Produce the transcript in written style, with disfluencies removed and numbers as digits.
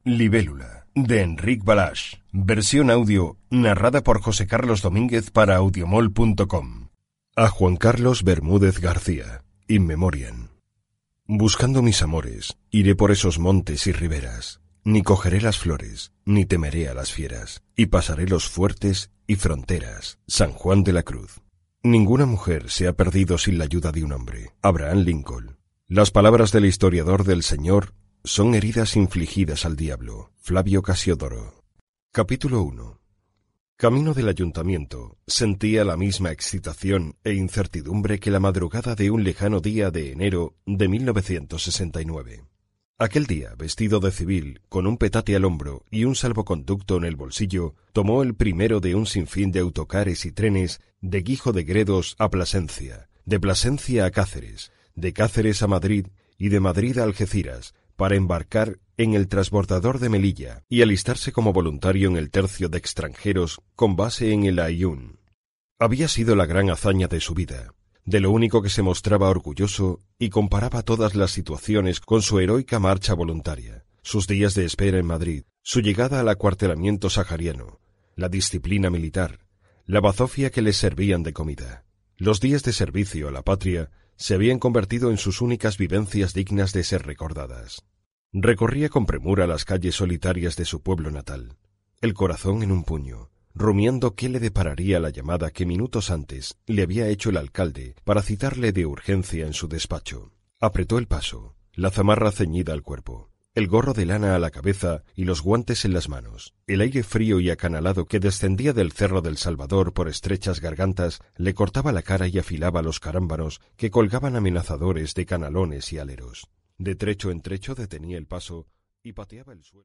Libélula, de Enric Balázs. Versión audio, narrada por José Carlos Domínguez para audiomol.com. A Juan Carlos Bermúdez García, In Memoriam. Buscando mis amores, iré por esos montes y riberas. Ni cogeré las flores, ni temeré a las fieras, y pasaré los fuertes y fronteras. San Juan de la Cruz. Ninguna mujer se ha perdido sin la ayuda de un hombre. Abraham Lincoln. Las palabras del historiador del Señor son heridas infligidas al diablo. Flavio Casiodoro. Capítulo 1. Camino del ayuntamiento, sentía la misma excitación e incertidumbre que la madrugada de un lejano día de enero de 1969. Aquel día, vestido de civil, con un petate al hombro y un salvoconducto en el bolsillo, tomó el primero de un sinfín de autocares y trenes de Guijo de Gredos a Plasencia, de Plasencia a Cáceres, de Cáceres a Madrid y de Madrid a Algeciras, para embarcar en el transbordador de Melilla y alistarse como voluntario en el tercio de extranjeros con base en el Aaiún. Había sido la gran hazaña de su vida, de lo único que se mostraba orgulloso, y comparaba todas las situaciones con su heroica marcha voluntaria, sus días de espera en Madrid, su llegada al acuartelamiento sahariano, la disciplina militar, la bazofia que les servían de comida. Los días de servicio a la patria se habían convertido en sus únicas vivencias dignas de ser recordadas. Recorría con premura las calles solitarias de su pueblo natal, el corazón en un puño, rumiando qué le depararía la llamada que minutos antes le había hecho el alcalde para citarle de urgencia en su despacho. Apretó el paso, la zamarra ceñida al cuerpo, el gorro de lana a la cabeza y los guantes en las manos. El aire frío y acanalado que descendía del Cerro del Salvador por estrechas gargantas le cortaba la cara y afilaba los carámbanos que colgaban amenazadores de canalones y aleros. De trecho en trecho detenía el paso y pateaba el suelo.